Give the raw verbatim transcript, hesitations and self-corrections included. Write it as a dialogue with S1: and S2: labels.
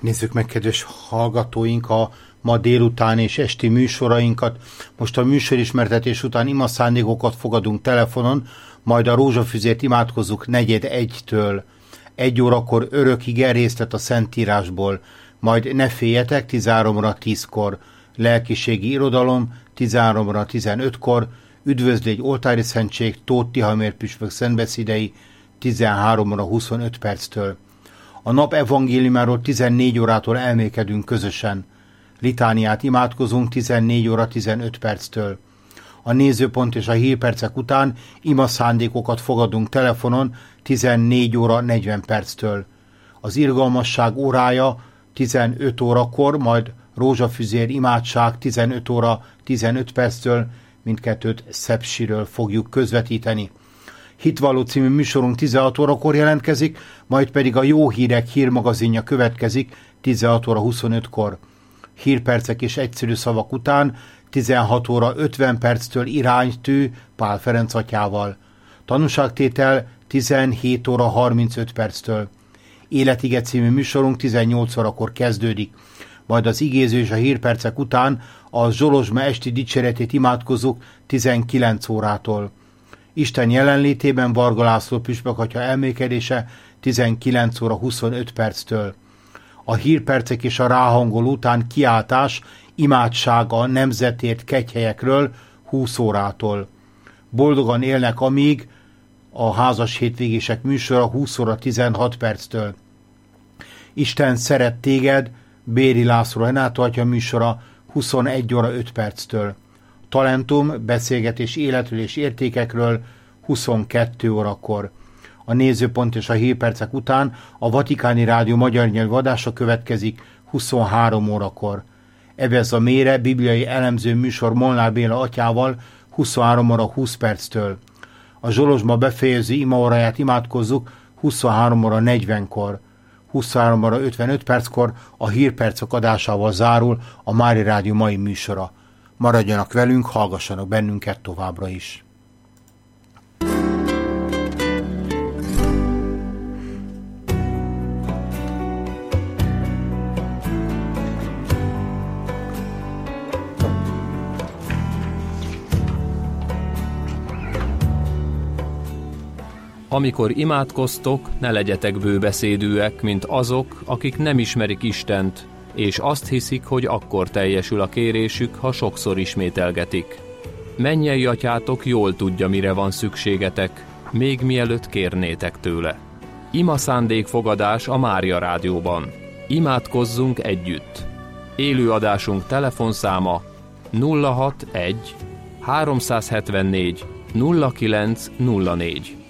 S1: Nézzük meg, kedves hallgatóink, a ma délután és esti műsorainkat. Most a műsorismertetés után imaszándékokat fogadunk telefonon, majd a rózsafüzért imádkozzuk negyed egytől. Egy órakor örökig részlet a Szentírásból, majd ne féljetek tizenhárom óra tízkor, lelkiségi irodalom tizenhárom óra tizenötkor, üdvözlégy oltári szentség Tóth Tihamér püspök szentbeszédei tizenhárom óra huszonöt perctől. A nap evangéliumáról tizennégy órától elmélkedünk közösen. Litániát imádkozunk tizennégy óra tizenöt perctől. A nézőpont és a hírpercek után imaszándékokat fogadunk telefonon tizennégy óra negyven perctől. Az irgalmasság órája tizenöt órakor, majd rózsafüzér imádság tizenöt óra tizenöt perctől, mindkettőt Szepsiről fogjuk közvetíteni. Hitvalló című műsorunk tizenhat órakor jelentkezik, majd pedig a Jó Hírek hírmagazinja következik tizenhat óra huszonötkor. Hírpercek és egyszerű szavak után tizenhat óra ötven perctől iránytű Pál Ferenc atyával. Tanúságtétel tizenhét óra harmincöt perctől. Életige című műsorunk tizennyolc órakor kezdődik, majd az igéző és a hírpercek után a Zsolozsma esti dicséretét imádkozunk tizenkilenc órától. Isten jelenlétében Varga László püspök atya elmélkedése tizenkilenc óra huszonöt perctől. A hírpercek és a ráhangoló után kiáltás, imádsága a nemzetért kegyhelyekről húsz órától. Boldogan élnek amíg a házas hétvégések műsora húsz óra tizenhat perctől. Isten szeret téged, Béri László Renátó atya műsora huszonegy óra öt perctől. Talentum, beszélgetés életről és értékekről huszonkettő órakor. A nézőpont és a hírpercek után a Vatikáni Rádió magyar nyelvű adása következik huszonhárom órakor. Evez a mére bibliai elemző műsor Molnár Béla atyával huszonhárom óra húsz perctől. A Zsolozsma befejező imaóráját imádkozzuk huszonhárom óra negyvenkor. huszonhárom óra ötvenöt perckor a hírpercek adásával zárul a Mária Rádió mai műsora. Maradjanak velünk, hallgassanak bennünket továbbra is.
S2: Amikor imádkoztok, ne legyetek bőbeszédűek, mint azok, akik nem ismerik Istent, és azt hiszik, hogy akkor teljesül a kérésük, ha sokszor ismételgetik. Mennyei atyátok jól tudja, mire van szükségetek, még mielőtt kérnétek tőle. Ima szándékfogadás a Mária Rádióban. Imádkozzunk együtt. Élőadásunk telefonszáma nulla hatvanegy háromszázhetvennégy nulla kilenc nulla négy.